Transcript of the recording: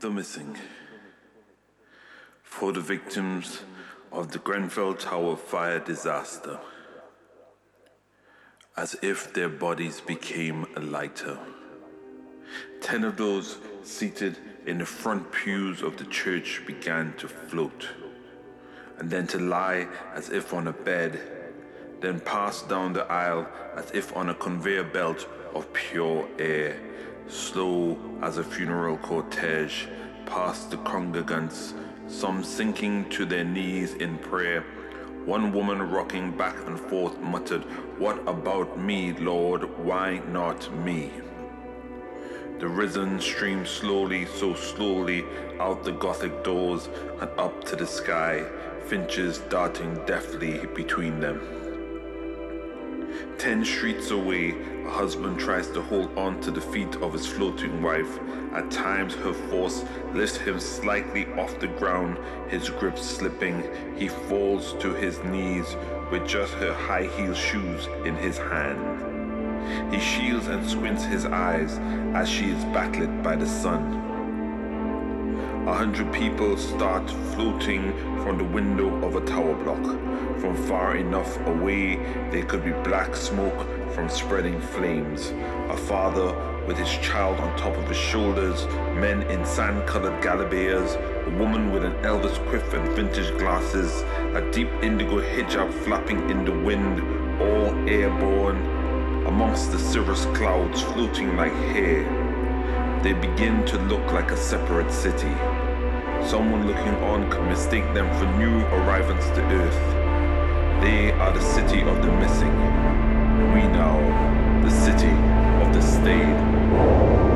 The missing. For the victims of the Grenfell Tower fire disaster, as if their bodies became a lighter. 10 of those seated in the front pews of the church began to float, and then to lie as if on a bed, then pass down the aisle as if on a conveyor belt of pure air, slow as a funeral cortege, past the congregants, some sinking to their knees in prayer. One woman rocking back and forth muttered, "What about me, Lord? Why not me?" The risen streamed slowly, so slowly, out the Gothic doors and up to the sky, finches darting deftly between them. 10 streets away, a husband tries to hold on to the feet of his floating wife. At times her force lifts him slightly off the ground, his grip slipping. He falls to his knees with just her high heel shoes in his hand. He shields and squints his eyes as she is backlit by the sun. 100 people start floating from the window of a tower block. From far enough away, there could be black smoke from spreading flames. A father with his child on top of his shoulders, men in sand-colored galabeas, a woman with an Elvis quiff and vintage glasses, a deep indigo hijab flapping in the wind, all airborne, amongst the cirrus clouds floating like hair. They begin to look like a separate city. Someone looking on could mistake them for new arrivals to Earth. They are the city of the missing. We now, the city of the stayed.